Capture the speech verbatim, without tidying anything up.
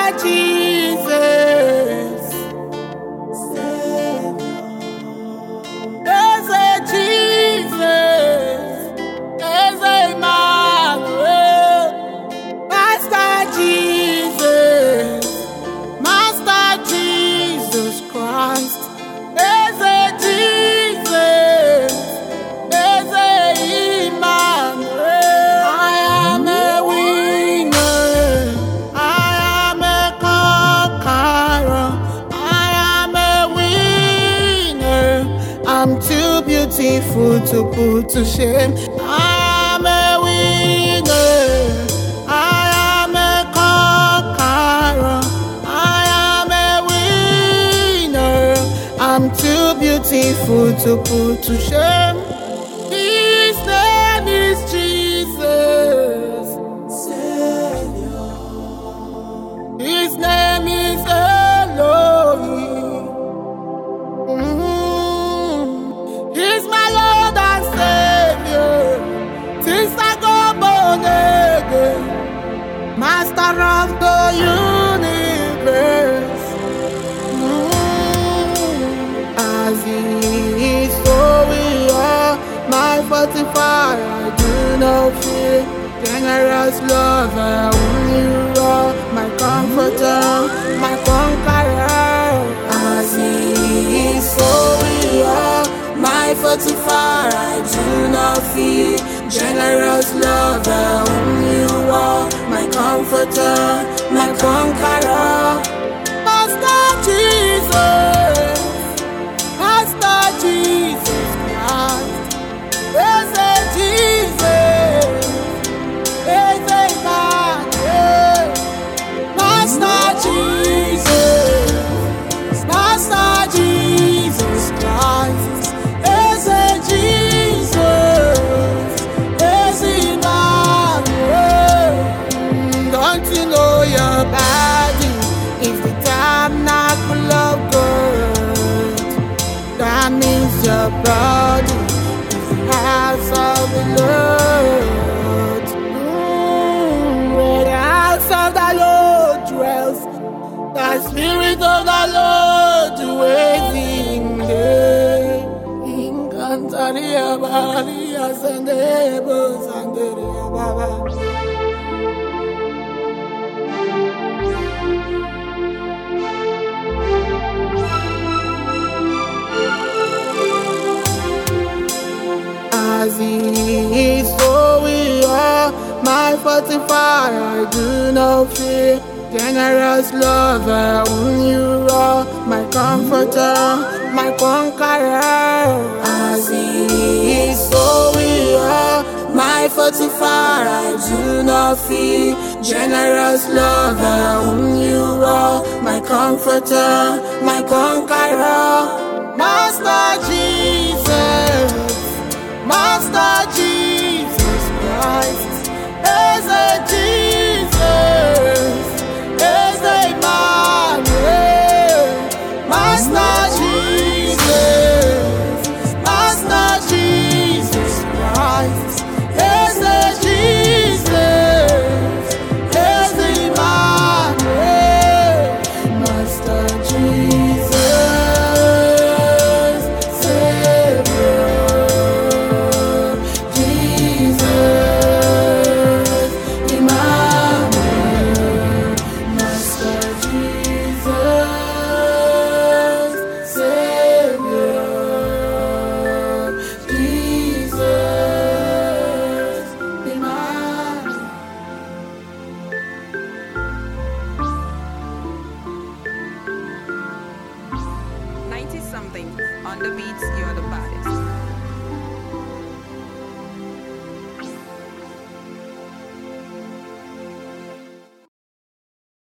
Jesus, Eze Jesus, Eze Emmanuel, Master Jesus, Master Jesus Christ, Eze Jesus, Eze Emmanuel. I am a winner, I am a conqueror, I am a winner. I'm too beautiful to put to shame. I am a winner, I am a conqueror, I am a winner. I'm too beautiful to put to shame. His name is Jesus, Savior. His name is Elohim. Mm. He's my Lord and Savior. Since I go born again, Master of the universe. Mm. As He is, so we are. My fortifier, I do not fear. Generous lover, whom you are. My comforter, my conqueror. As He is, so we are. My fortifier, I do not fear. Generous lover, whom you are. My comforter, my conqueror. Master Jesus, Master Jesus Christ. Eze Jesus, Eze Emmanuel, Master Jesus, Master Jesus Christ, Eze Jesus, Eze Emmanuel. Don't you know your body is the tabernacle of God? That means your body house of the Lord. Mm, where the house of the Lord dwells, the Spirit of the Lord dwells in there. In Cantaria Maria Sandebo Sanderia Baba. As He is, so we are. My fortifier, I do not fear. Generous lover, whom you are. My comforter, my conqueror. As He is, so we are. My fortifier, I do not fear. Generous lover, whom you are. My comforter, my conqueror. Master Jesus, Master Jesus Christ, Eze Jesus, Eze Emmanuel, Master Jesus, Master Jesus Christ, Eze Jesus, Eze Emmanuel, Master Jesus, Savior. ninety something on the beats.